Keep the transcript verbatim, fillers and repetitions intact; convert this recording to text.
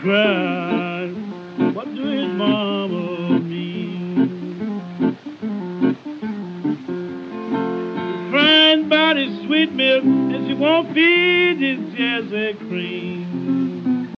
cry. What do his mama mean? Friend body sweet milk, and she won't feed his Jesse cream.